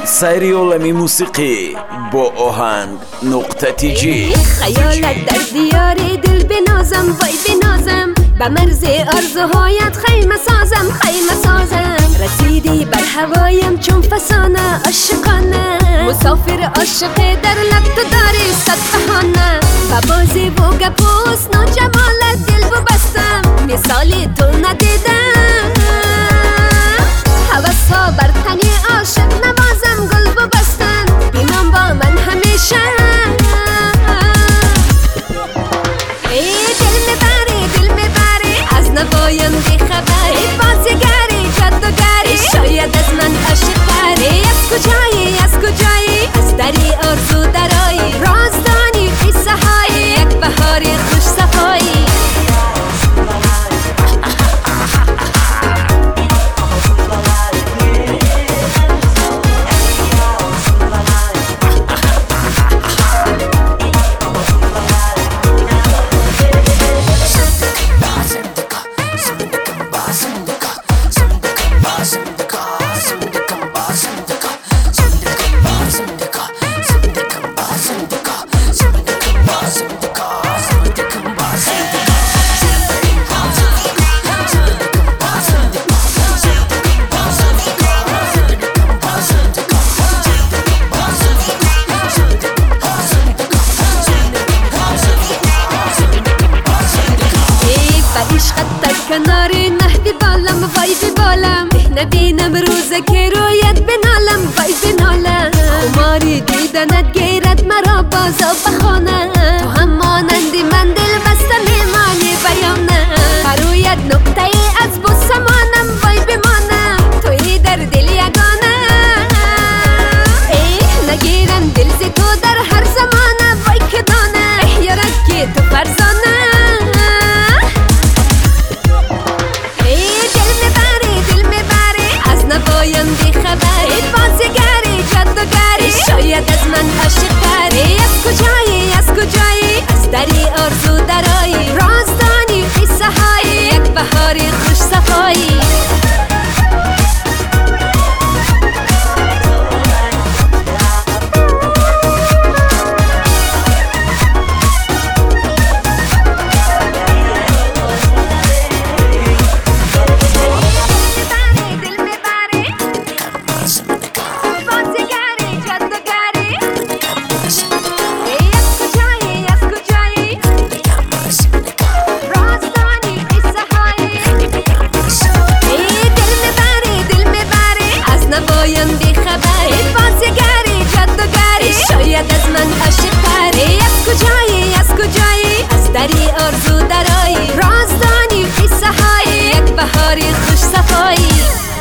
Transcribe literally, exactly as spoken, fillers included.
سیری عالمی موسیقی با آهنگ نقطه تی جی. خیالت در دیار دل بنازم، وای بنازم، به مرز آرزوهایت خیمه سازم، خیمه سازم. رسیدی بر هوایم چون فسانه عاشقانه، مسافر عاشق در لب تو داری صد بهانه. و بازی و گپ و حسن و جمالت دل ببستم، مثالی تو ندیدم. هوس ها بر تنی عاشق نوازم، گل ببستن بیمان با من همیشه. ای دل میبری دل میبری از نوایم بی خبری، بازیگری جادوگری شاید از من عاشق داری. از کجایی از کجایی از دری آرزو درایی، رازدانی قصه های یک بهاری خوش صفایی. کناری نهدی بالم وای بی بالم، نبینم روز که رویت بنالم وای بنالم. خماری دیدنت گیرد مرا بازا بخانه، تو هم مانندی من دل بسته میمانی بیانه. رویت نقطه ای از بسمانم وای بمانم، توی در دل یگانه. ای نگیرم دل زی تو در هر زمانه، وای که دانه یارد که تو فرزانه. نوایم بی خبری، بازیگری جادوگری شاید از من عاشق داری. از کجایی از کجایی از دری آرزو درایی، رازدانی قصه های یک بهاری خوش صفایی. نوایم بی خبری، بازیگری جادوگری شاید از من عاشق داری. از کجایی از کجایی از دری آرزو درایی، رازدانی قصه های یک بهاری خوش صفایی.